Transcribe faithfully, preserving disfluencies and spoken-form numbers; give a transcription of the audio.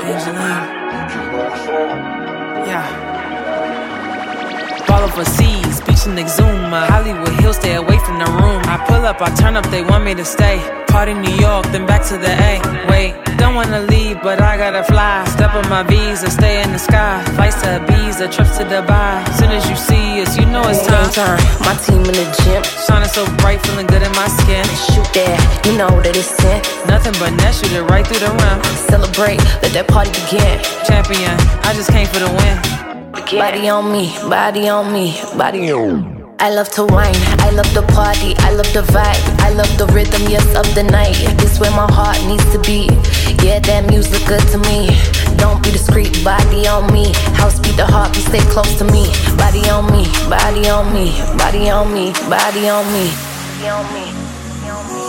Angelina. Yeah. Ball overseas, beach and Exuma. Hollywood Hills, stay away from the room. I pull up, I turn up, they want me to stay. Party New York, then back to the A. Wait, don't wanna leave, but I gotta fly. Step on my visa, stay in the sky. Flights to Ibiza, trips to Dubai. Soon as you see us, you know it's time. time. My team in the gym, shining so bright, feeling good in my skin. Shoot that, you know that it's sent. Nothing but net, shoot it right through the rim. Celebrate, let that party begin. Champion, I just came for the win. Body on me, body on me, body on. I love to wine, I love the party, I love the vibe, I love the rhythm, yes, of the night. This where my heart needs to be. Yeah, that music good to me. Don't be discreet, body on me. House beat the heart, be stay close to me. Body on me, body on me, body on me, body on me, body on me. Body on me.